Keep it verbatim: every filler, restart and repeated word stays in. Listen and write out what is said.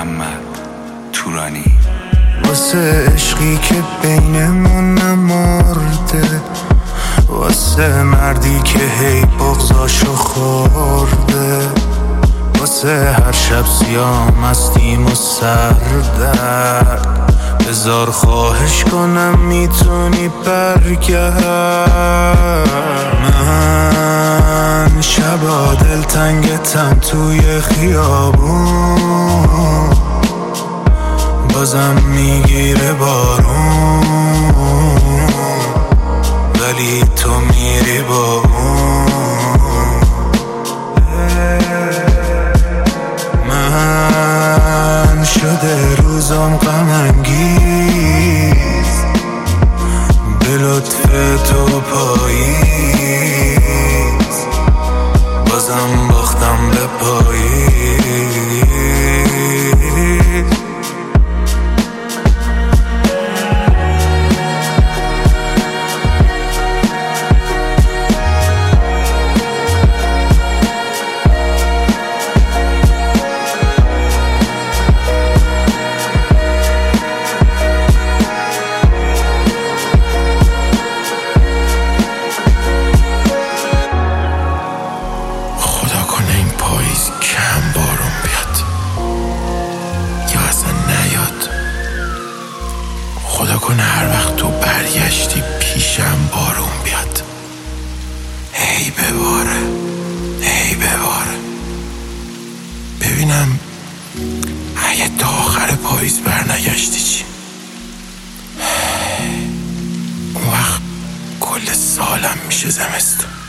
محمد تورانی. واسه عشقی که بینمون نمارده، واسه مردی که هی بغضاشو خورده، واسه هر شب سیاه مستیم و سردرد، بذار خواهش کنم میتونی برگرد. من شبا دلتنگتم توی خیابون، بازم میگیره بارون، ولی تو میری با اون. من شده روزم غم انگیز، به لطف تو پاییز، بازم باختم به پاییز. خدا کنه هر وقت تو برگشتی پیشم بارون بیاد، هی بباره هی بباره، ببینم اگه تا آخر پاییز برنگشتی چی؟ اون وقت کل سالم میشه زمستون.